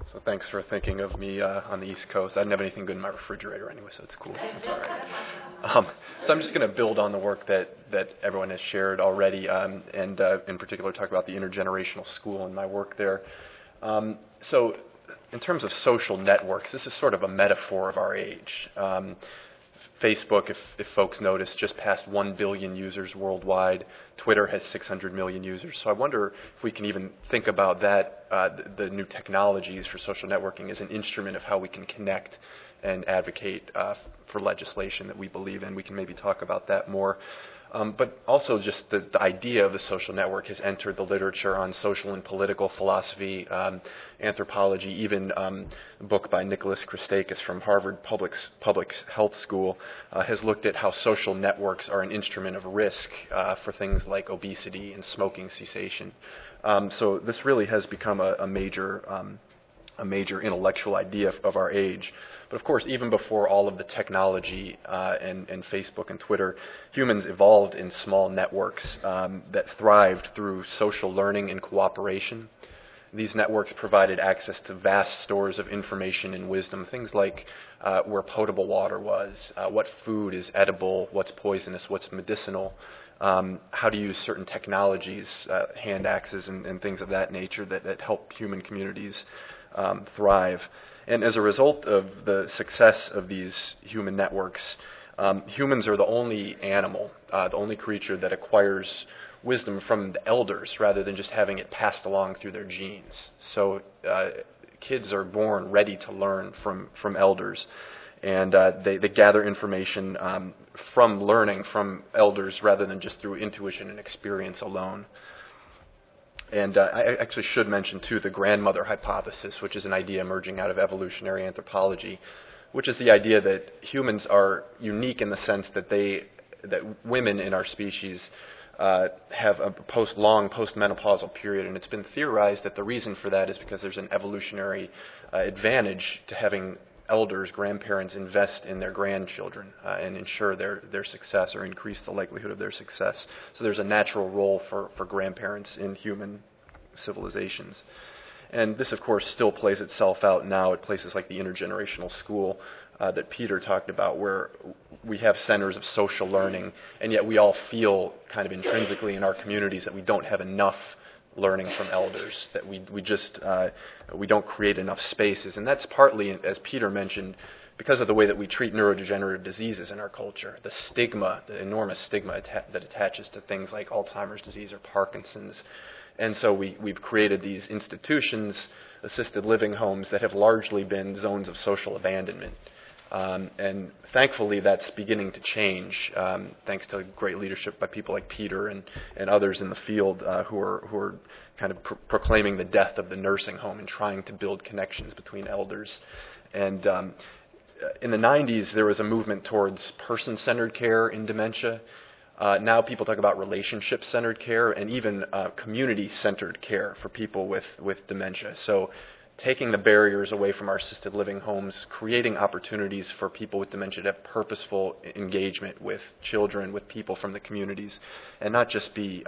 So thanks for thinking of me on the East Coast. I didn't have anything good in my refrigerator anyway, so it's cool. It's all right. So I'm just going to build on the work that everyone has shared already, and in particular talk about the intergenerational school and my work there. So in terms of social networks, this is sort of a metaphor of our age. Facebook, if folks notice, just passed 1 billion users worldwide. Twitter has 600 million users. So I wonder if we can even think about that, the new technologies for social networking as an instrument of how we can connect and advocate for legislation that we believe in. We can maybe talk about that more. But also just the idea of the social network has entered the literature on social and political philosophy, anthropology, even a book by Nicholas Christakis from Harvard Public Health School has looked at how social networks are an instrument of risk for things like obesity and smoking cessation. So this really has become a major intellectual idea of our age. But of course, even before all of the technology and Facebook and Twitter, humans evolved in small networks that thrived through social learning and cooperation. These networks provided access to vast stores of information and wisdom, things like where potable water was, what food is edible, what's poisonous, what's medicinal, how to use certain technologies, hand axes and things of that nature that help human communities thrive. And as a result of the success of these human networks, humans are the only animal, the only creature that acquires wisdom from the elders rather than just having it passed along through their genes. So kids are born ready to learn from elders, and they gather information from learning from elders rather than just through intuition and experience alone. And I actually should mention, too, the grandmother hypothesis, which is an idea emerging out of evolutionary anthropology, which is the idea that humans are unique in the sense that women in our species have a long postmenopausal period. And it's been theorized that the reason for that is because there's an evolutionary advantage to having elders, grandparents, invest in their grandchildren and ensure their success or increase the likelihood of their success. So there's a natural role for grandparents in human civilizations. And this, of course, still plays itself out now at places like the intergenerational school that Peter talked about, where we have centers of social learning, and yet we all feel kind of intrinsically in our communities that we don't have enough learning from elders, that we don't create enough spaces. And that's partly, as Peter mentioned, because of the way that we treat neurodegenerative diseases in our culture, the stigma, the enormous stigma that attaches to things like Alzheimer's disease or Parkinson's. And so we've created these institutions, assisted living homes, that have largely been zones of social abandonment. And thankfully, that's beginning to change, thanks to great leadership by people like Peter and others in the field who are kind of proclaiming the death of the nursing home and trying to build connections between elders. And in the 90s, there was a movement towards person-centered care in dementia. Now people talk about relationship-centered care and even community-centered care for people with dementia. So taking the barriers away from our assisted living homes, creating opportunities for people with dementia to have purposeful engagement with children, with people from the communities, and not just be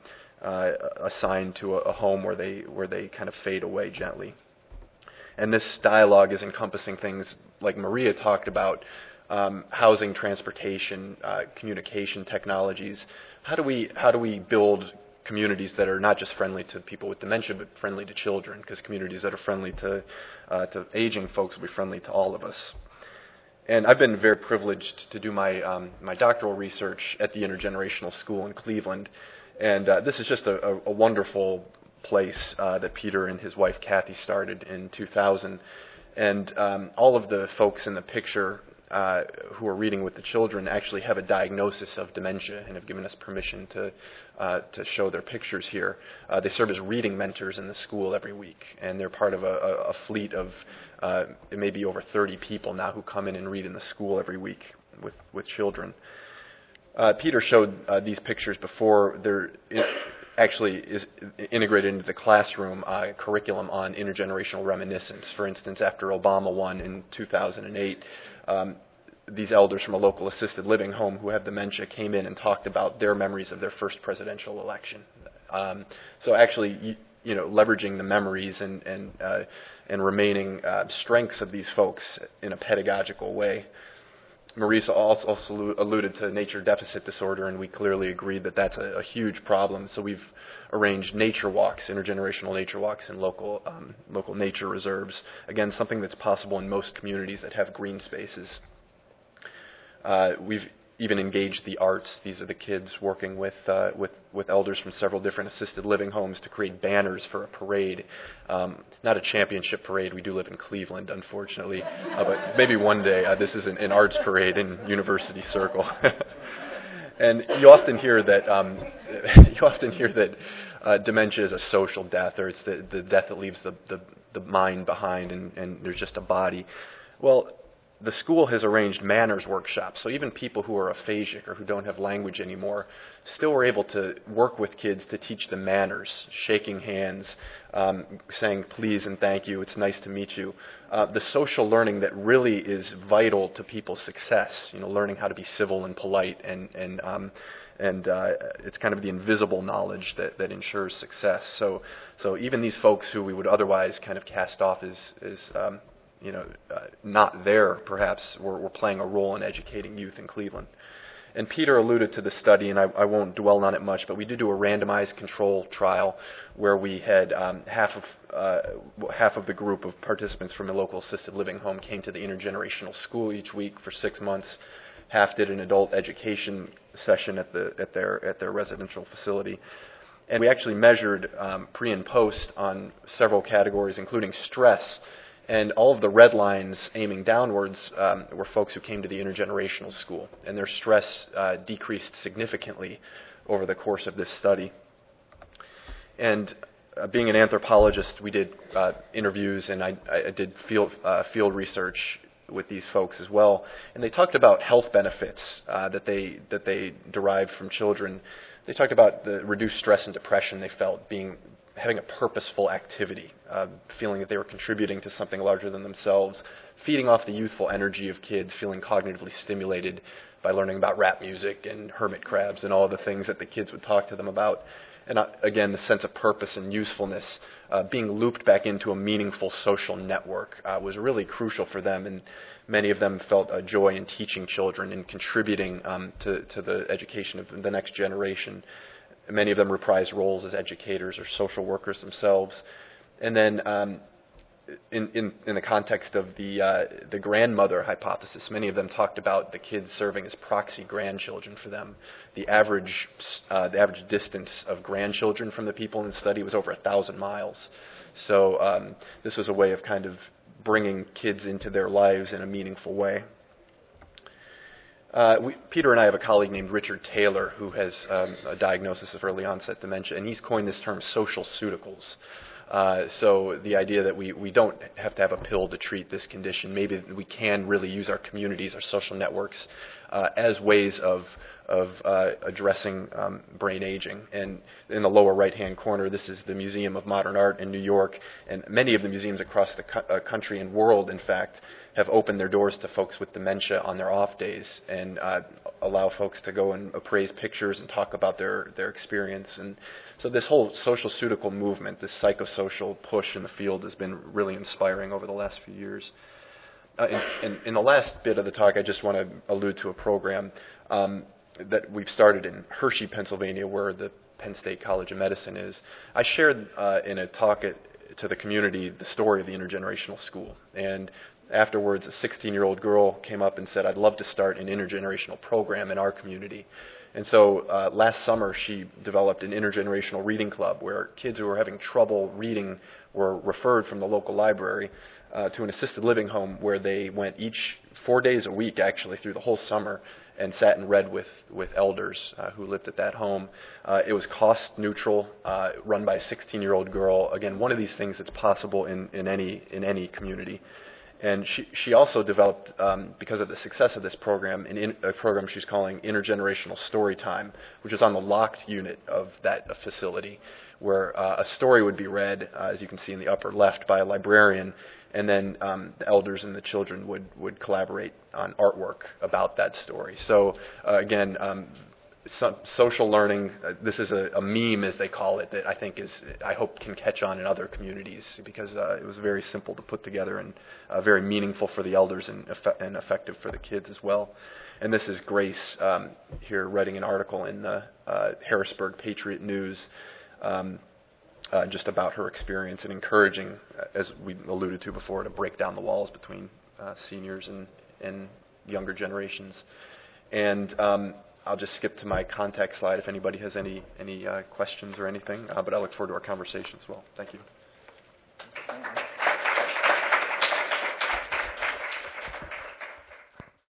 assigned to a home where they kind of fade away gently. And this dialogue is encompassing things like Maria talked about, housing, transportation, communication technologies. How do we build communities that are not just friendly to people with dementia, but friendly to children? Because communities that are friendly to aging folks will be friendly to all of us. And I've been very privileged to do my doctoral research at the Intergenerational School in Cleveland. And this is just a wonderful place that Peter and his wife Kathy started in 2000. And all of the folks in the picture who are reading with the children actually have a diagnosis of dementia and have given us permission to show their pictures here. They serve as reading mentors in the school every week, and they're part of a fleet of it may be over 30 people now who come in and read in the school every week with children. Peter showed these pictures before. It actually is integrated into the classroom curriculum on intergenerational reminiscence. For instance, after Obama won in 2008, these elders from a local assisted living home who have dementia came in and talked about their memories of their first presidential election. So actually, leveraging the memories and remaining strengths of these folks in a pedagogical way. Marisa also alluded to nature deficit disorder, and we clearly agreed that that's a huge problem. So we've arranged nature walks, intergenerational nature walks in local nature reserves. Again, something that's possible in most communities that have green spaces. We've even engaged the arts. These are the kids working with elders from several different assisted living homes to create banners for a parade. Not a championship parade. We do live in Cleveland, unfortunately, but maybe one day this is an arts parade in University Circle. And you often hear that dementia is a social death, or it's the death that leaves the mind behind, and there's just a body. Well, the school has arranged manners workshops, so even people who are aphasic or who don't have language anymore still were able to work with kids to teach them manners, shaking hands, saying please and thank you, it's nice to meet you. The social learning that really is vital to people's success, learning how to be civil and polite, and it's kind of the invisible knowledge that ensures success. So even these folks who we would otherwise kind of cast off as not there, perhaps, we're playing a role in educating youth in Cleveland. And Peter alluded to the study, and I won't dwell on it much, but we did do a randomized control trial where we had half of the group of participants from a local assisted living home came to the intergenerational school each week for 6 months. Half did an adult education session at their residential facility. And we actually measured pre and post on several categories, including stress. And all of the red lines aiming downwards were folks who came to the intergenerational school, and their stress decreased significantly over the course of this study. And being an anthropologist, we did interviews, and I did field research with these folks as well. And they talked about health benefits that they derived from children. They talked about the reduced stress and depression they felt having a purposeful activity, feeling that they were contributing to something larger than themselves, feeding off the youthful energy of kids, feeling cognitively stimulated by learning about rap music and hermit crabs and all the things that the kids would talk to them about. And again, the sense of purpose and usefulness, being looped back into a meaningful social network was really crucial for them, and many of them felt a joy in teaching children and contributing to the education of the next generation. Many of them reprised roles as educators or social workers themselves. And then in the context of the grandmother hypothesis, many of them talked about the kids serving as proxy grandchildren for them. The average distance of grandchildren from the people in the study was over 1,000 miles. So this was a way of kind of bringing kids into their lives in a meaningful way. Peter and I have a colleague named Richard Taylor who has a diagnosis of early onset dementia, and he's coined this term social pseuticals. So the idea that we don't have to have a pill to treat this condition. Maybe we can really use our communities, our social networks, as ways of addressing brain aging. And in the lower right-hand corner, this is the Museum of Modern Art in New York, and many of the museums across the country and world, in fact, have opened their doors to folks with dementia on their off days and allow folks to go and appraise pictures and talk about their experience. And so this whole social pseutical movement, this psychosocial push in the field has been really inspiring over the last few years. In the last bit of the talk, I just want to allude to a program that we've started in Hershey, Pennsylvania, where the Penn State College of Medicine is. I shared in a talk to the community the story of the intergenerational school. And afterwards, a 16-year-old girl came up and said, I'd love to start an intergenerational program in our community. And so last summer, she developed an intergenerational reading club where kids who were having trouble reading were referred from the local library to an assisted living home where they went each 4 days a week, actually, through the whole summer, and sat and read with elders who lived at that home. It was cost neutral, run by a 16-year-old girl. Again, one of these things that's possible in any community. And she also developed, because of the success of this program, a program she's calling Intergenerational Storytime, which is on the locked unit of that facility, where a story would be read, as you can see in the upper left, by a librarian, and then the elders and the children would collaborate on artwork about that story. So again, social learning. This is a meme, as they call it, that I hope can catch on in other communities, because it was very simple to put together and very meaningful for the elders and effective for the kids as well. And this is Grace here writing an article in the Harrisburg Patriot News just about her experience and encouraging, as we alluded to before, to break down the walls between seniors and younger generations. And I'll just skip to my contact slide if anybody has any questions or anything, but I look forward to our conversation as well. Thank you.